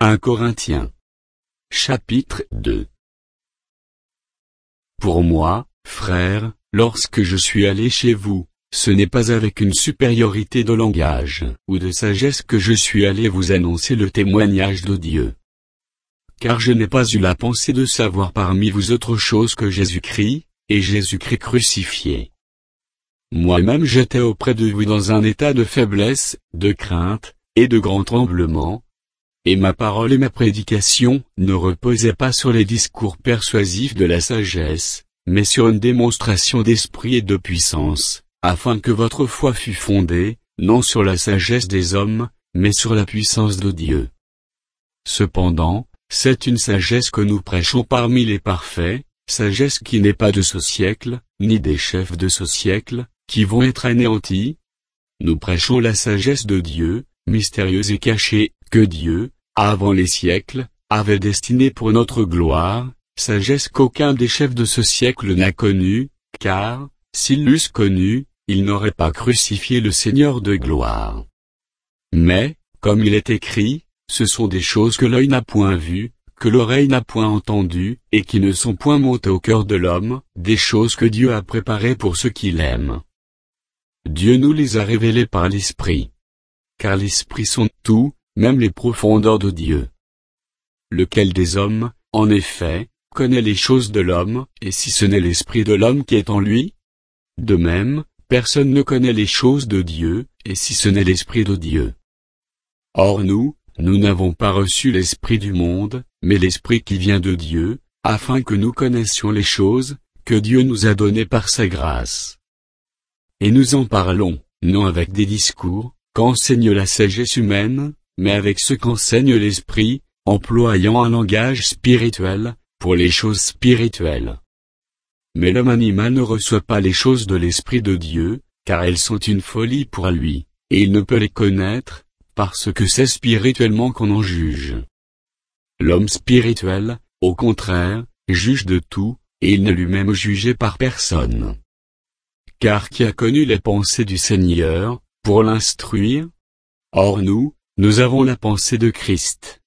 1 Corinthiens. Chapitre 2. Pour moi, frères, lorsque je suis allé chez vous, ce n'est pas avec une supériorité de langage ou de sagesse que je suis allé vous annoncer le témoignage de Dieu. Car je n'ai pas eu la pensée de savoir parmi vous autre chose que Jésus-Christ, et Jésus-Christ crucifié. Moi-même j'étais auprès de vous dans un état de faiblesse, de crainte, et de grand tremblement, et ma parole et ma prédication ne reposaient pas sur les discours persuasifs de la sagesse, mais sur une démonstration d'esprit et de puissance, afin que votre foi fût fondée, non sur la sagesse des hommes, mais sur la puissance de Dieu. Cependant, c'est une sagesse que nous prêchons parmi les parfaits, sagesse qui n'est pas de ce siècle, ni des chefs de ce siècle, qui vont être anéantis. Nous prêchons la sagesse de Dieu, mystérieuse et cachée, que Dieu, avant les siècles, avait destinée pour notre gloire, sagesse qu'aucun des chefs de ce siècle n'a connue, car, s'ils l'eussent connue, ils n'auraient pas crucifié le Seigneur de gloire. Mais, comme il est écrit, ce sont des choses que l'œil n'a point vues, que l'oreille n'a point entendues, et qui ne sont point montées au cœur de l'homme, des choses que Dieu a préparées pour ceux qui l'aiment. Dieu nous les a révélées par l'Esprit. Car l'Esprit sonde tout, même les profondeurs de Dieu. Lequel des hommes, en effet, connaît les choses de l'homme, et si ce n'est l'Esprit de l'homme qui est en lui? De même, personne ne connaît les choses de Dieu, et si ce n'est l'Esprit de Dieu. Or nous n'avons pas reçu l'Esprit du monde, mais l'Esprit qui vient de Dieu, afin que nous connaissions les choses que Dieu nous a données par sa grâce. Et nous en parlons, non avec des discours, qu'enseigne la sagesse humaine, mais avec ce qu'enseigne l'Esprit, employant un langage spirituel, pour les choses spirituelles. Mais l'homme animal ne reçoit pas les choses de l'Esprit de Dieu, car elles sont une folie pour lui, et il ne peut les connaître, parce que c'est spirituellement qu'on en juge. L'homme spirituel, au contraire, juge de tout, et il n'est lui-même jugé par personne. Car qui a connu les pensées du Seigneur, pour l'instruire? Or nous avons la pensée de Christ.